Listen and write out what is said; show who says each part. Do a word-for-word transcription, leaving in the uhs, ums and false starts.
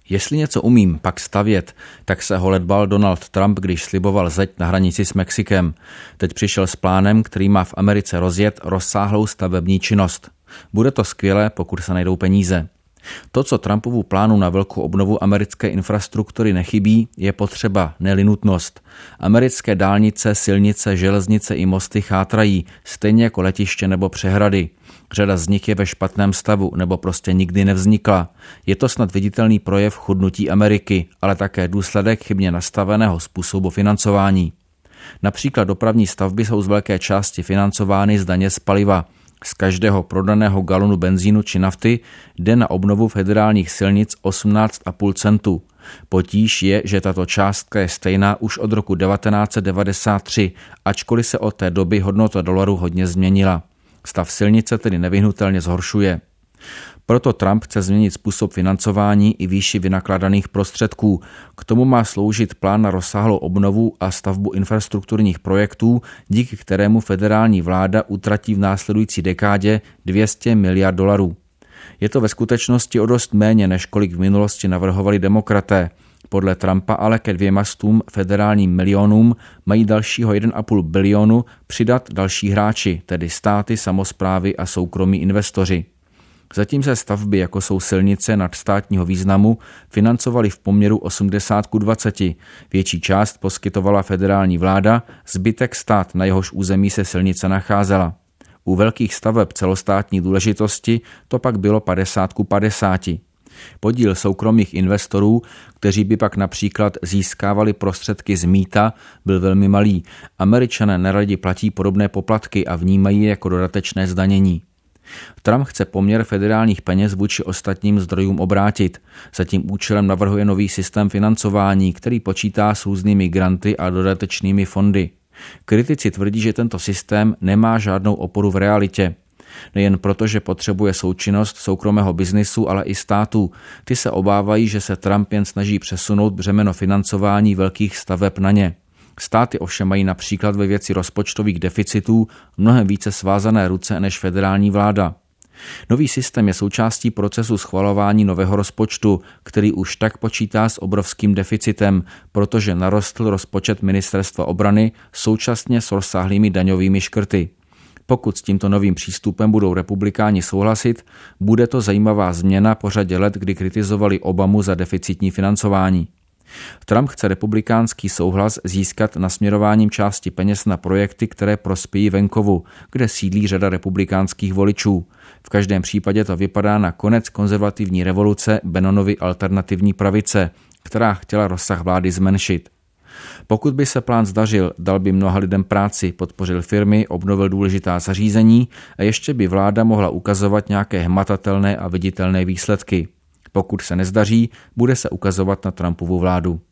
Speaker 1: Jestli něco umím, pak stavět, tak se holedbal Donald Trump, když sliboval zeď na hranici s Mexikem. Teď přišel s plánem, který má v Americe rozjet rozsáhlou stavební činnost. Bude to skvělé, pokud se najdou peníze. To, co Trumpovu plánu na velkou obnovu americké infrastruktury nechybí, je potřeba, ne-li nutnost. Americké dálnice, silnice, železnice i mosty chátrají, stejně jako letiště nebo přehrady. Řada z nich je ve špatném stavu nebo prostě nikdy nevznikla. Je to snad viditelný projev chudnutí Ameriky, ale také důsledek chybně nastaveného způsobu financování. Například dopravní stavby jsou z velké části financovány z daně z paliva. Z každého prodaného galonu benzínu či nafty jde na obnovu federálních silnic osmnáct celá pět centu. Potíž je, že tato částka je stejná už od roku devatenáct set devadesát tři, ačkoliv se od té doby hodnota dolaru hodně změnila. Stav silnice tedy nevyhnutelně zhoršuje. Proto Trump chce změnit způsob financování i výši vynakládaných prostředků. K tomu má sloužit plán na rozsáhlou obnovu a stavbu infrastrukturních projektů, díky kterému federální vláda utratí v následující dekádě dvě stě miliard dolarů. Je to ve skutečnosti o dost méně, než kolik v minulosti navrhovali demokraté. Podle Trumpa ale ke dvěma stům federálním milionům mají dalšího jeden a půl bilionu přidat další hráči, tedy státy, samosprávy a soukromí investoři. Zatím se stavby, jako jsou silnice nadstátního významu, financovaly v poměru osmdesát ku dvaceti. Větší část poskytovala federální vláda, zbytek stát, na jehož území se silnice nacházela. U velkých staveb celostátní důležitosti to pak bylo padesát ku padesáti. Podíl soukromých investorů, kteří by pak například získávali prostředky z mýta, byl velmi malý. Američané neradi platí podobné poplatky a vnímají je jako dodatečné zdanění. Trump chce poměr federálních peněz vůči ostatním zdrojům obrátit. Za tím účelem navrhuje nový systém financování, který počítá s různými granty a dodatečnými fondy. Kritici tvrdí, že tento systém nemá žádnou oporu v realitě. Nejen proto, že potřebuje součinnost soukromého biznisu, ale i států. Ty se obávají, že se Trump jen snaží přesunout břemeno financování velkých staveb na ně. Státy ovšem mají například ve věci rozpočtových deficitů mnohem více svázané ruce než federální vláda. Nový systém je součástí procesu schvalování nového rozpočtu, který už tak počítá s obrovským deficitem, protože narostl rozpočet ministerstva obrany současně s rozsáhlými daňovými škrty. Pokud s tímto novým přístupem budou republikáni souhlasit, bude to zajímavá změna po řadě let, kdy kritizovali Obamu za deficitní financování. Trump chce republikánský souhlas získat nasměrováním části peněz na projekty, které prospějí venkovu, kde sídlí řada republikánských voličů. V každém případě to vypadá na konec konzervativní revoluce Bannonovy alternativní pravice, která chtěla rozsah vlády zmenšit. Pokud by se plán zdařil, dal by mnoha lidem práci, podpořil firmy, obnovil důležitá zařízení a ještě by vláda mohla ukazovat nějaké hmatatelné a viditelné výsledky. Pokud se nezdaří, bude se ukazovat na Trumpovu vládu.